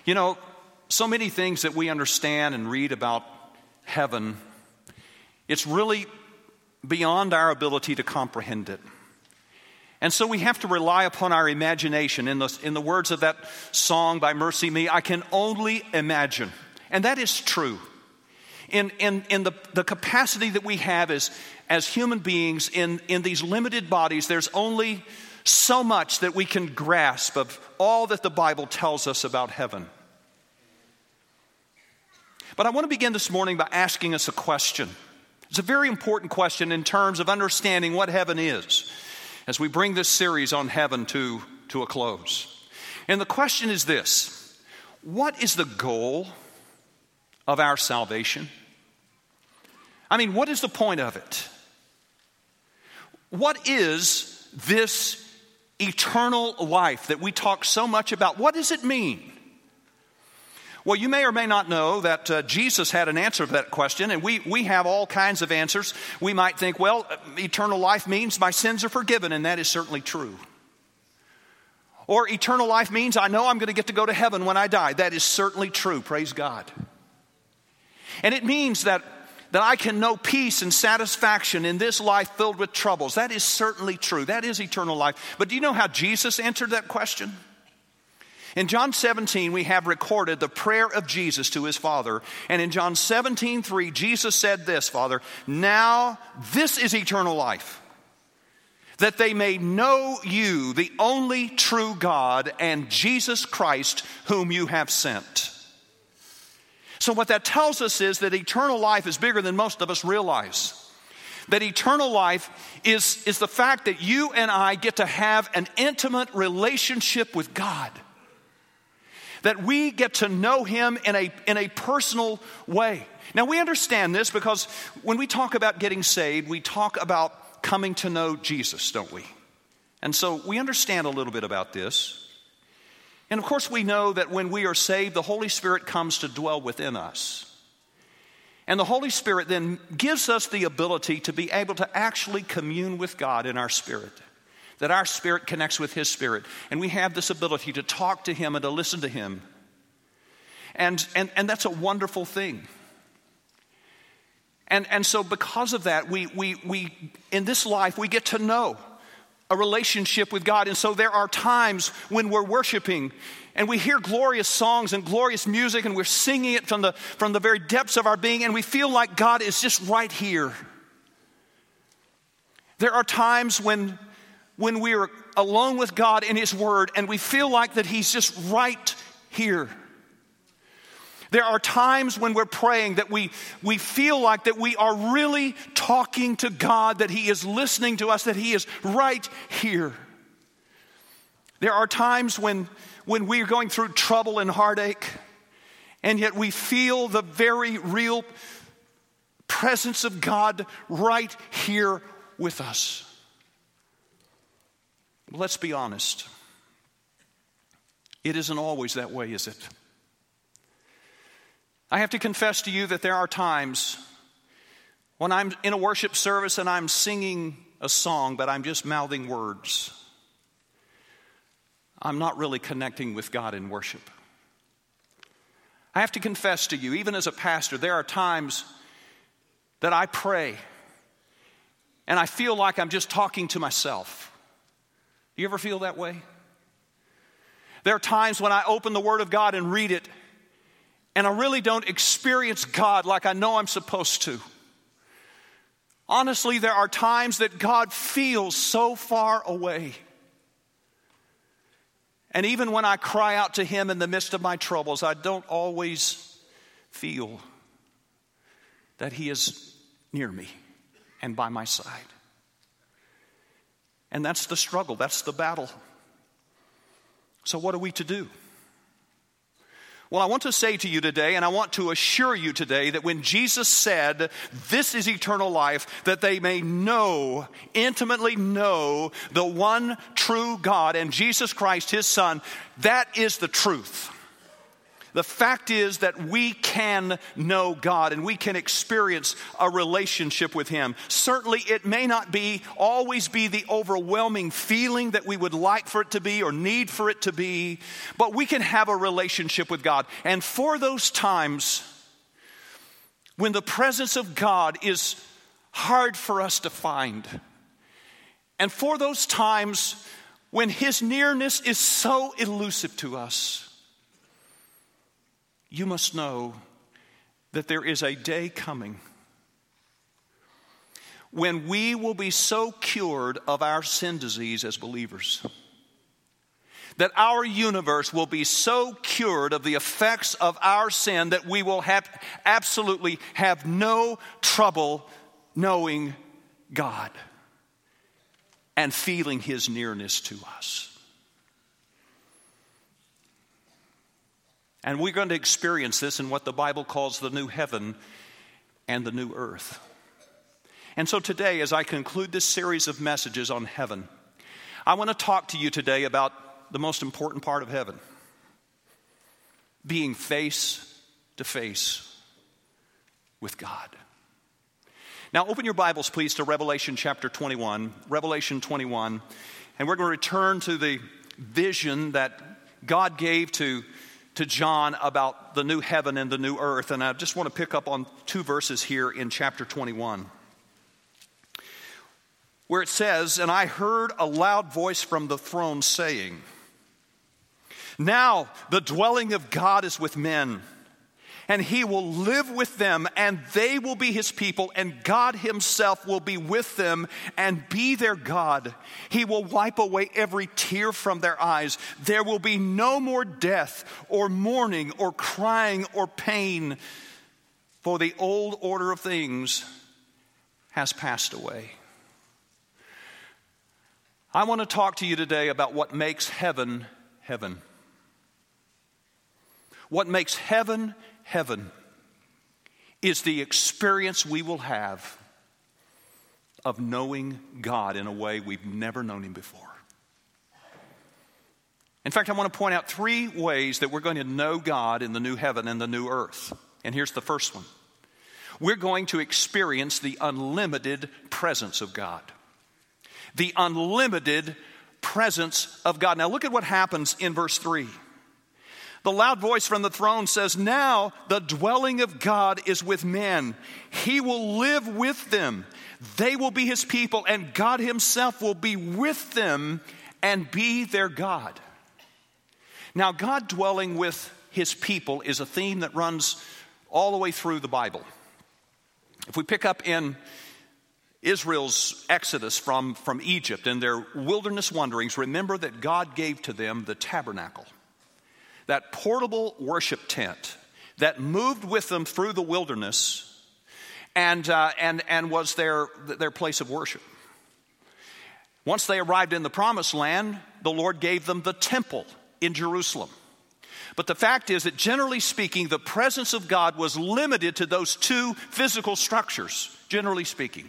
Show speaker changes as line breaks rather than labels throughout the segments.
You know, so many things that we understand and read about heaven, it's really beyond our ability to comprehend it. And so we have to rely upon our imagination. In the words of that song by Mercy Me, I can only imagine. And that is true. In the capacity that we have as human beings in these limited bodies, there's only so much that we can grasp of all that the Bible tells us about heaven. But I want to begin this morning by asking us a question. It's a very important question in terms of understanding what heaven is as we bring this series on heaven to a close. And the question is this: what is the goal of our salvation? I mean, what is the point of it? What is this eternal life that we talk so much about? What does it mean? Well, you may or may not know that Jesus had an answer to that question, and we have all kinds of answers. We might think, well, eternal life means my sins are forgiven, and that is certainly true. Or eternal life means I know I'm going to get to go to heaven when I die. That is certainly true, praise God. And it means that I can know peace and satisfaction in this life filled with troubles. That is certainly true. That is eternal life. But do you know how Jesus answered that question? In John 17, we have recorded the prayer of Jesus to his Father. And in John 17:3, Jesus said this, Father, now this is eternal life, that they may know you, the only true God, and Jesus Christ, whom you have sent. So what that tells us is that eternal life is bigger than most of us realize. That eternal life is the fact that you and I get to have an intimate relationship with God. That we get to know him in a personal way. Now we understand this because when we talk about getting saved, we talk about coming to know Jesus, don't we? And so we understand a little bit about this. And of course we know that when we are saved, the Holy Spirit comes to dwell within us. And the Holy Spirit then gives us the ability to be able to actually commune with God in our spirit. That our spirit connects with his spirit. And we have this ability to talk to him and to listen to him. And that's a wonderful thing. And so because of that, we in this life, we get to know a relationship with God. And so there are times when we're worshiping and we hear glorious songs and glorious music and we're singing it from the very depths of our being, and we feel like God is just right here. There are times when we are alone with God in his word and we feel like that he's just right here. There are times when we're praying that we feel like that we are really talking to God, that he is listening to us, that he is right here. There are times when we are going through trouble and heartache, and yet we feel the very real presence of God right here with us. Let's be honest. It isn't always that way, is it? I have to confess to you that there are times when I'm in a worship service and I'm singing a song, but I'm just mouthing words. I'm not really connecting with God in worship. I have to confess to you, even as a pastor, there are times that I pray and I feel like I'm just talking to myself. Do you ever feel that way? There are times when I open the Word of God and read it, and I really don't experience God like I know I'm supposed to. Honestly, there are times that God feels so far away. And even when I cry out to him in the midst of my troubles, I don't always feel that he is near me and by my side. And that's the struggle, that's the battle. So what are we to do? Well, I want to say to you today, and I want to assure you today, that when Jesus said, this is eternal life, that they may know, intimately know the one true God and Jesus Christ, his Son, that is the truth. The fact is that we can know God and we can experience a relationship with Him. Certainly it may not always be the overwhelming feeling that we would like for it to be or need for it to be, but we can have a relationship with God. And for those times when the presence of God is hard for us to find, and for those times when His nearness is so elusive to us, you must know that there is a day coming when we will be so cured of our sin disease as believers, that our universe will be so cured of the effects of our sin that we will absolutely have no trouble knowing God and feeling His nearness to us. And we're going to experience this in what the Bible calls the new heaven and the new earth. And so today, as I conclude this series of messages on heaven, I want to talk to you today about the most important part of heaven: being face to face with God. Now open your Bibles, please, to Revelation chapter 21. Revelation 21. And we're going to return to the vision that God gave to John about the new heaven and the new earth. And I just want to pick up on 2 verses here in chapter 21, where it says, "And I heard a loud voice from the throne saying, 'Now the dwelling of God is with men, and He will live with them, and they will be His people, and God Himself will be with them and be their God. He will wipe away every tear from their eyes. There will be no more death or mourning or crying or pain, for the old order of things has passed away.'" I want to talk to you today about what makes heaven heaven. What makes heaven heaven is the experience we will have of knowing God in a way we've never known Him before. In fact, I want to point out 3 ways that we're going to know God in the new heaven and the new earth. And here's the first one. We're going to experience the unlimited presence of God. The unlimited presence of God. Now look at what happens in verse 3. The loud voice from the throne says, "Now the dwelling of God is with men. He will live with them. They will be His people, and God Himself will be with them and be their God." Now, God dwelling with His people is a theme that runs all the way through the Bible. If we pick up in Israel's exodus from Egypt and their wilderness wanderings, remember that God gave to them the tabernacle, that portable worship tent that moved with them through the wilderness and was their place of worship. Once they arrived in the promised land, the Lord gave them the temple in Jerusalem. But the fact is that generally speaking, the presence of God was limited to those 2 physical structures, generally speaking.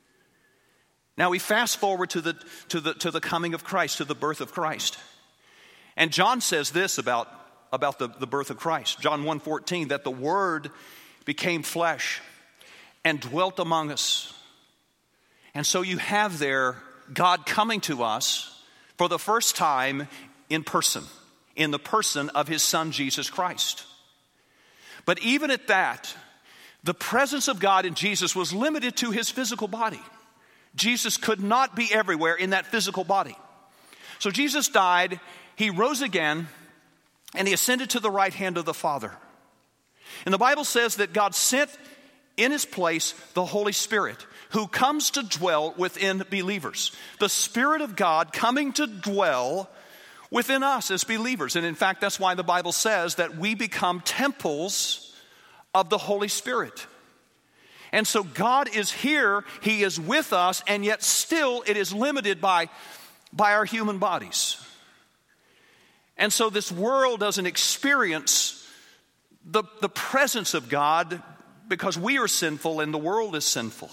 Now we fast forward to the coming of Christ, to the birth of Christ. And John says this about the birth of Christ. John 1:14, that the Word became flesh and dwelt among us. And so you have there God coming to us for the first time in person, in the person of His Son, Jesus Christ. But even at that, the presence of God in Jesus was limited to His physical body. Jesus could not be everywhere in that physical body. So Jesus died, He rose again, and He ascended to the right hand of the Father. And the Bible says that God sent in His place the Holy Spirit, who comes to dwell within believers. The Spirit of God coming to dwell within us as believers. And in fact, that's why the Bible says that we become temples of the Holy Spirit. And so God is here, He is with us, and yet still it is limited by our human bodies. And so this world doesn't experience the presence of God because we are sinful and the world is sinful.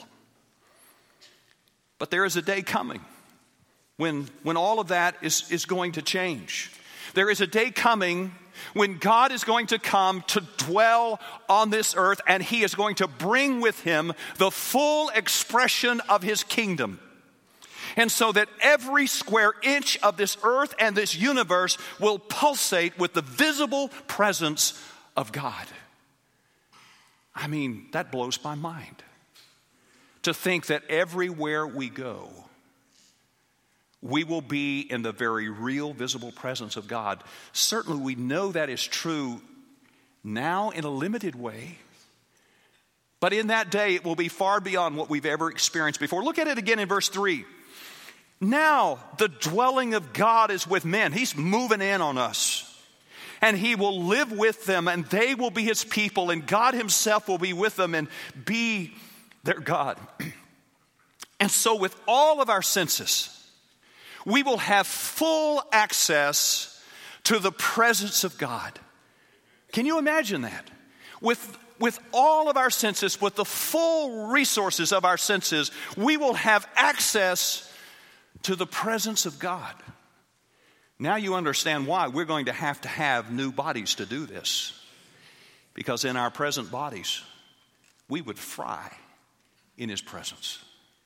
But there is a day coming when all of that is going to change. There is a day coming when God is going to come to dwell on this earth, and he is going to bring with him the full expression of his kingdom. And so that every square inch of this earth and this universe will pulsate with the visible presence of God. I mean, that blows my mind. To think that everywhere we go, we will be in the very real, visible presence of God. Certainly we know that is true now in a limited way. But in that day, it will be far beyond what we've ever experienced before. Look at it again in verse 3. Now the dwelling of God is with men. He's moving in on us. And he will live with them, and they will be his people, and God himself will be with them and be their God. And so with all of our senses, we will have full access to the presence of God. Can you imagine that? With all of our senses, with the full resources of our senses, we will have access to the presence of God. Now you understand why we're going to have new bodies to do this. Because in our present bodies, we would fry in his presence.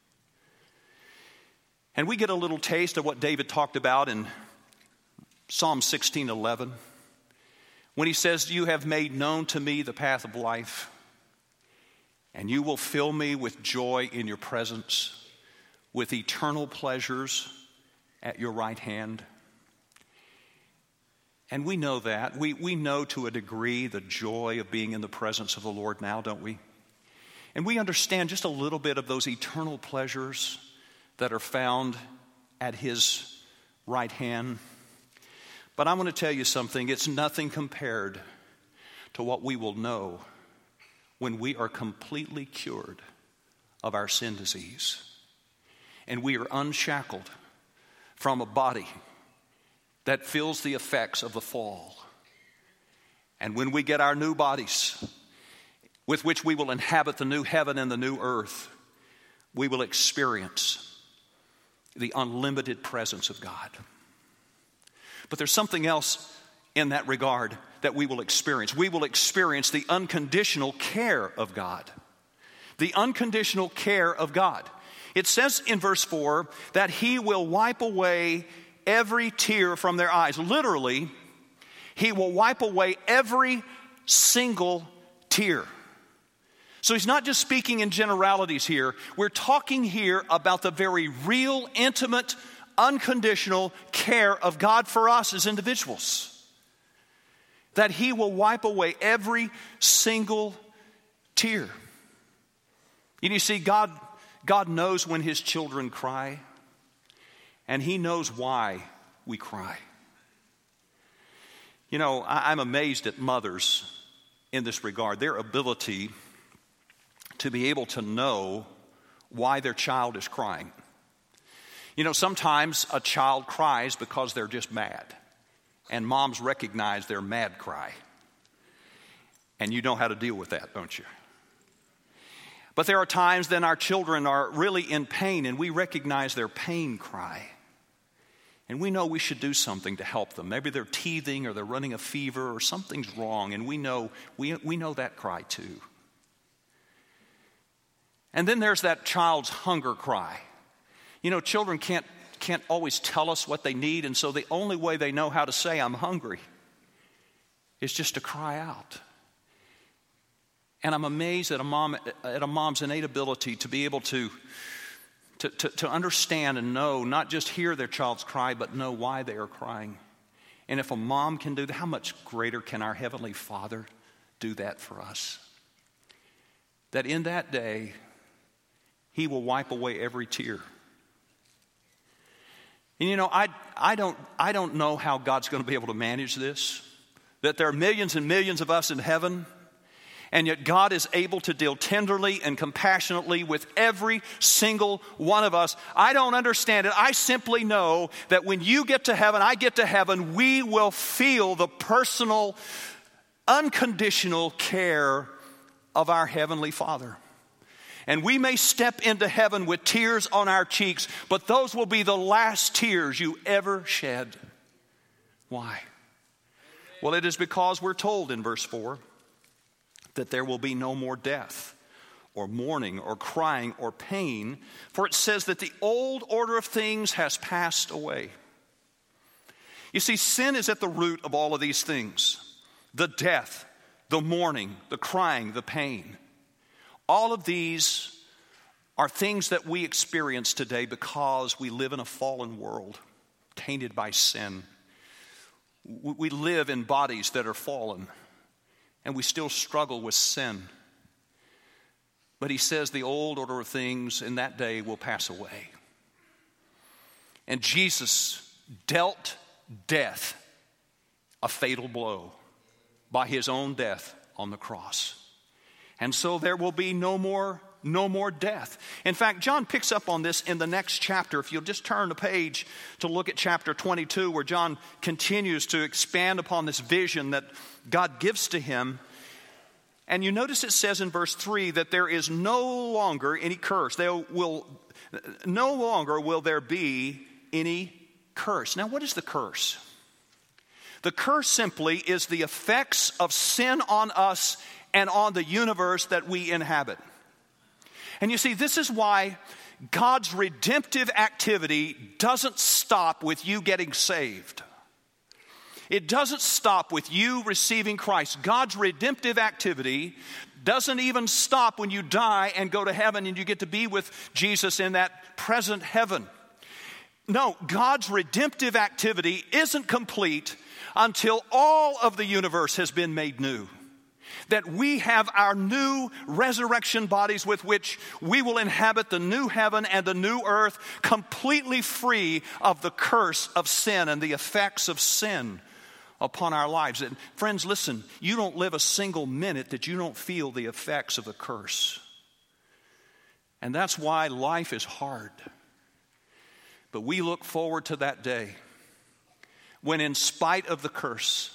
And we get a little taste of what David talked about in Psalm 16:11, when he says, "You have made known to me the path of life, and you will fill me with joy in your presence, with eternal pleasures at your right hand." And we know that. We know to a degree the joy of being in the presence of the Lord now, don't we? And we understand just a little bit of those eternal pleasures that are found at his right hand. But I want to tell you something. It's nothing compared to what we will know when we are completely cured of our sin disease. And we are unshackled from a body that feels the effects of the fall. And when we get our new bodies, with which we will inhabit the new heaven and the new earth, we will experience the unlimited presence of God. But there's something else in that regard that we will experience. We will experience the unconditional care of God. The unconditional care of God. It says in verse 4 that he will wipe away every tear from their eyes. Literally, he will wipe away every single tear. So he's not just speaking in generalities here. We're talking here about the very real, intimate, unconditional care of God for us as individuals. That he will wipe away every single tear. You see, God knows when his children cry, and he knows why we cry. You know, I'm amazed at mothers in this regard. Their ability to be able to know why their child is crying. You know, sometimes a child cries because they're just mad. And moms recognize their mad cry. And you know how to deal with that, don't you? But there are times then our children are really in pain, and we recognize their pain cry. And we know we should do something to help them. Maybe they're teething or they're running a fever or something's wrong, and we know that cry too. And then there's that child's hunger cry. You know, children can't always tell us what they need, and so the only way they know how to say I'm hungry is just to cry out. And I'm amazed at a mom's innate ability to be able to understand and know, not just hear their child's cry, but know why they are crying. And if a mom can do that, how much greater can our Heavenly Father do that for us? That in that day, he will wipe away every tear. And you know, I don't know how God's going to be able to manage this. That there are millions and millions of us in heaven, and yet God is able to deal tenderly and compassionately with every single one of us. I don't understand it. I simply know that when you get to heaven, I get to heaven, we will feel the personal, unconditional care of our Heavenly Father. And we may step into heaven with tears on our cheeks, but those will be the last tears you ever shed. Why? Well, it is because we're told in verse 4 that there will be no more death or mourning or crying or pain, for it says that the old order of things has passed away. You see, sin is at the root of all of these things. The death, the mourning, the crying, the pain. All of these are things that we experience today because we live in a fallen world, tainted by sin. We live in bodies that are fallen, and we still struggle with sin. But he says the old order of things in that day will pass away. And Jesus dealt death a fatal blow by his own death on the cross. And so there will be no more death. In fact, John picks up on this in the next chapter. If you'll just turn the page to look at chapter 22, where John continues to expand upon this vision that God gives to him. And you notice it says in verse 3 that there is no longer any curse. No longer will there be any curse. Now, what is the curse? The curse simply is the effects of sin on us and on the universe that we inhabit. And you see, this is why God's redemptive activity doesn't stop with you getting saved. It doesn't stop with you receiving Christ. God's redemptive activity doesn't even stop when you die and go to heaven and you get to be with Jesus in that present heaven. No, God's redemptive activity isn't complete until all of the universe has been made new. That we have our new resurrection bodies with which we will inhabit the new heaven and the new earth, completely free of the curse of sin and the effects of sin upon our lives. And friends, listen, you don't live a single minute that you don't feel the effects of the curse. And that's why life is hard. But we look forward to that day when, in spite of the curse,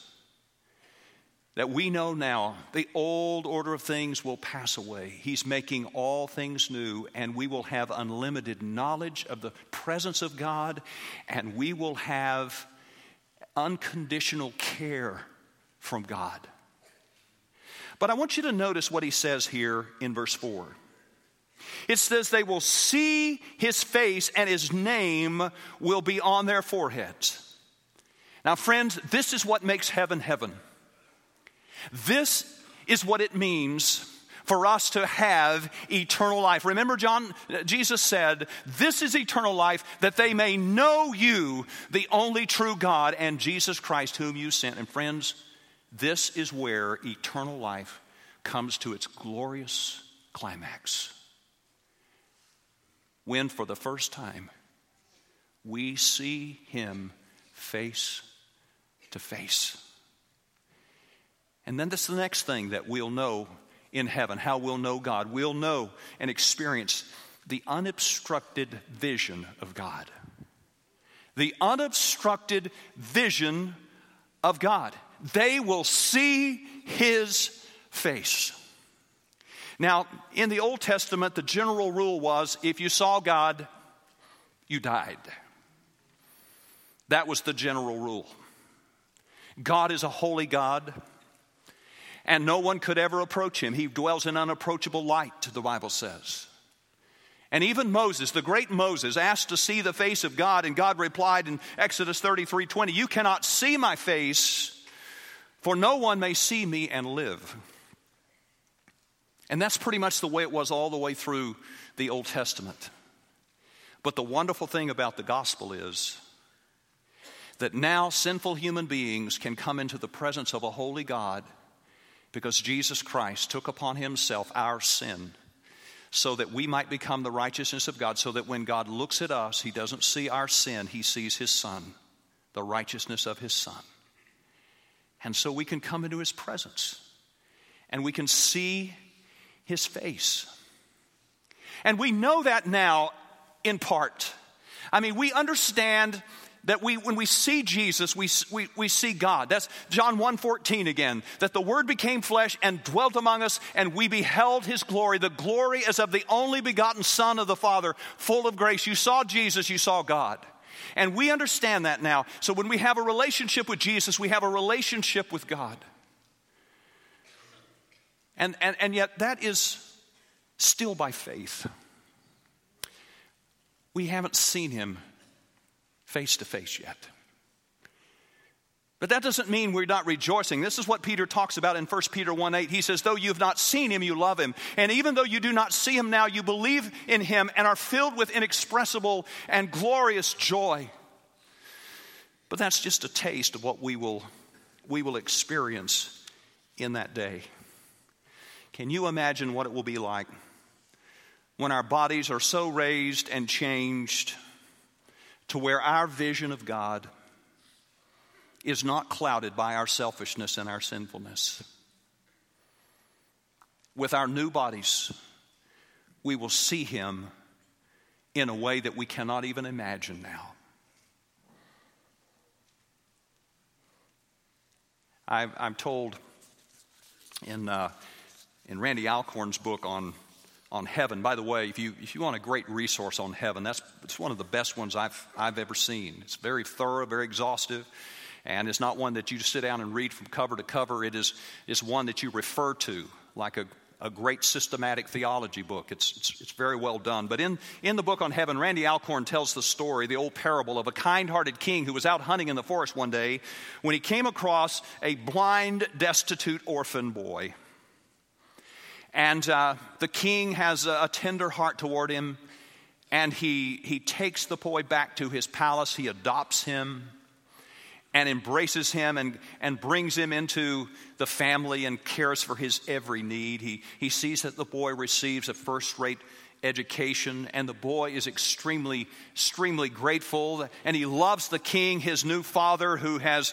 that we know now the old order of things will pass away. He's making all things new, and we will have unlimited knowledge of the presence of God, and we will have unconditional care from God. But I want you to notice what he says here in verse 4. It says they will see his face and his name will be on their foreheads. Now, friends, this is what makes heaven heaven. This is what it means for us to have eternal life. Remember, Jesus said, this is eternal life, that they may know you, the only true God, and Jesus Christ whom you sent. And friends, this is where eternal life comes to its glorious climax. When for the first time we see him face to face. And then this is the next thing that we'll know in heaven, how we'll know God. We'll know and experience the unobstructed vision of God. The unobstructed vision of God. They will see his face. Now, in the Old Testament, the general rule was if you saw God, you died. That was the general rule. God is a holy God, and no one could ever approach him. He dwells in unapproachable light, the Bible says. And even Moses, the great Moses, asked to see the face of God, and God replied in Exodus 33:20, "You cannot see my face, for no one may see me and live." And that's pretty much the way it was all the way through the Old Testament. But the wonderful thing about the gospel is that now sinful human beings can come into the presence of a holy God because Jesus Christ took upon himself our sin so that we might become the righteousness of God, so that when God looks at us, he doesn't see our sin, he sees his Son, the righteousness of his Son. And so we can come into his presence and we can see his face. And we know that now in part. I mean, we understand that when we see Jesus, we see God. That's John 1:14 again, that the Word became flesh and dwelt among us, and we beheld his glory, the glory as of the only begotten Son of the Father, full of grace. You saw Jesus, you saw God. And we understand that now. So when we have a relationship with Jesus, we have a relationship with God. And yet that is still by faith. We haven't seen him face to face yet. But that doesn't mean we're not rejoicing. This is what Peter talks about in 1 Peter 1:8. He says, though you've not seen him, you love him. And even though you do not see him now, you believe in him and are filled with inexpressible and glorious joy. But that's just a taste of what we will experience in that day. Can you imagine what it will be like when our bodies are so raised and changed to where our vision of God is not clouded by our selfishness and our sinfulness? With our new bodies, we will see him in a way that we cannot even imagine now. I'm told in Randy Alcorn's book on heaven. By the way, if you want a great resource on heaven, it's one of the best ones I've ever seen. It's very thorough, very exhaustive, and it's not one that you just sit down and read from cover to cover. It's one that you refer to like a great systematic theology book. It's very well done. But in the book on heaven, Randy Alcorn tells the story, the old parable of a kind-hearted king who was out hunting in the forest one day when he came across a blind, destitute orphan boy. And the king has a tender heart toward him, and he takes the boy back to his palace. He adopts him and embraces him and brings him into the family and cares for his every need. He sees that the boy receives a first-rate education, and the boy is extremely grateful, and he loves the king, his new father, who has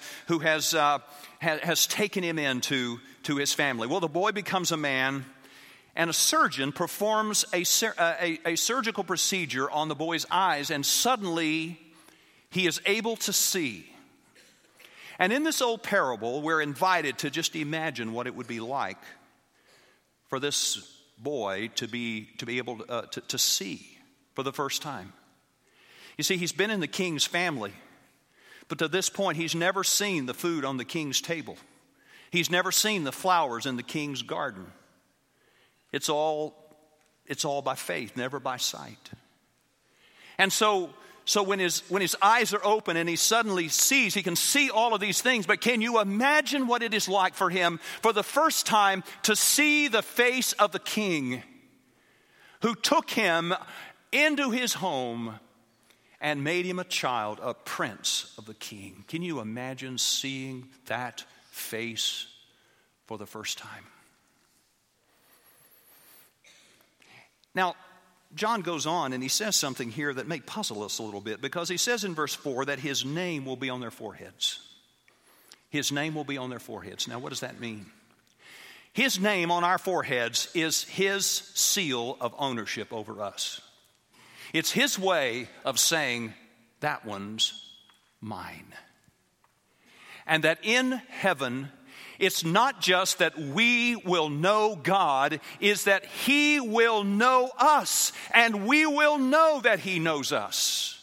taken him into his family. Well, the boy becomes a man, and a surgeon performs a surgical procedure on the boy's eyes, and suddenly he is able to see. And in this old parable, we're invited to just imagine what it would be like for this boy to be able to see for the first time. You see, he's been in the king's family, but to this point, he's never seen the food on the king's table. He's never seen the flowers in the king's garden. It's all by faith, never by sight. And so when his eyes are open and he suddenly sees, he can see all of these things, but can you imagine what it is like for him for the first time to see the face of the king who took him into his home and made him a child, a prince of the king? Can you imagine seeing that face for the first time? Now, John goes on and he says something here that may puzzle us a little bit, because he says in verse 4 that his name will be on their foreheads. His name will be on their foreheads. Now, what does that mean? His name on our foreheads is his seal of ownership over us. It's his way of saying, that one's mine. And that in heaven, it's not just that we will know God, it's that he will know us, and we will know that he knows us.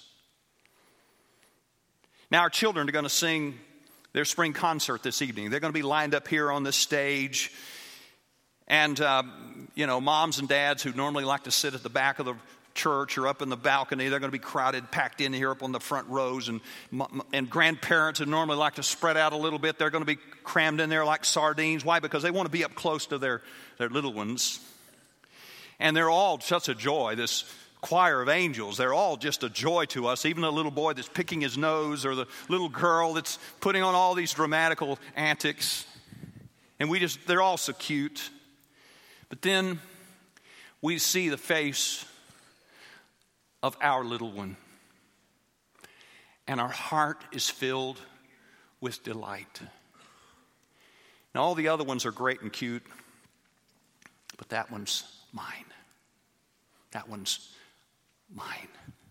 Now, our children are going to sing their spring concert this evening. They're going to be lined up here on this stage. And, moms and dads who normally like to sit at the back of the church or up in the balcony, they're going to be crowded, packed in here up on the front rows, and grandparents who normally like to spread out a little bit, they're going to be crammed in there like sardines. Why? Because they want to be up close to their little ones. And they're all such a joy, this choir of angels. They're all just a joy to us, even the little boy that's picking his nose or the little girl that's putting on all these dramatical antics. And they're all so cute. But then we see the face of our little one, and our heart is filled with delight. Now, all the other ones are great and cute, but that one's mine. That one's mine.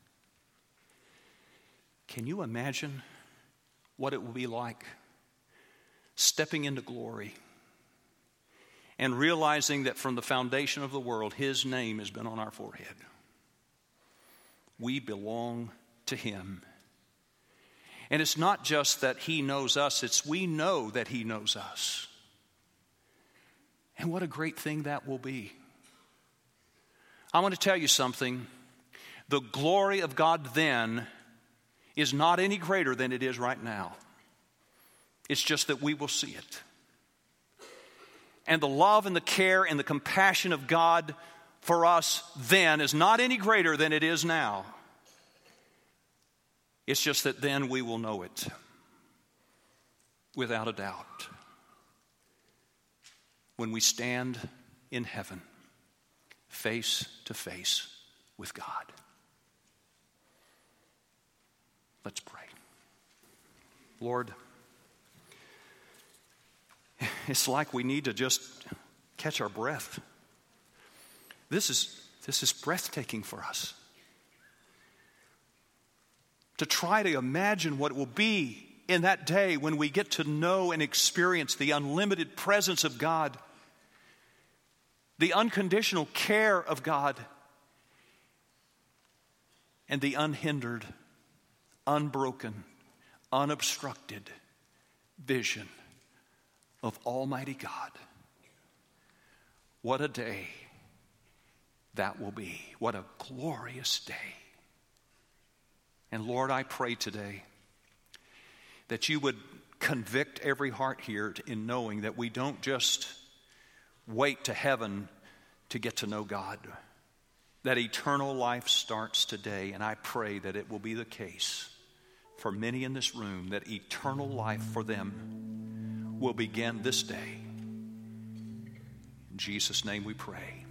Can you imagine what it will be like stepping into glory and realizing that from the foundation of the world, his name has been on our forehead? We belong to him, And it's not just that He knows us, it's we know that He knows us. And what a great thing that will be. I want to tell you something. The glory of God then is not any greater than it is right now. It's just that we will see it. And the love and the care and the compassion of God for us then is not any greater than it is now. It's just that then we will know it without a doubt. When we stand in heaven, face to face with God. Let's pray. Lord, it's like we need to just catch our breath. This is breathtaking for us. To try to imagine what it will be in that day when we get to know and experience the unlimited presence of God, the unconditional care of God, and the unhindered, unbroken, unobstructed vision of Almighty God. What a day that will be. What a glorious day. And Lord, I pray today that you would convict every heart here in knowing that we don't just wait to heaven to get to know God. That eternal life starts today, and I pray that it will be the case for many in this room, that eternal life for them will begin this day. In Jesus' name we pray.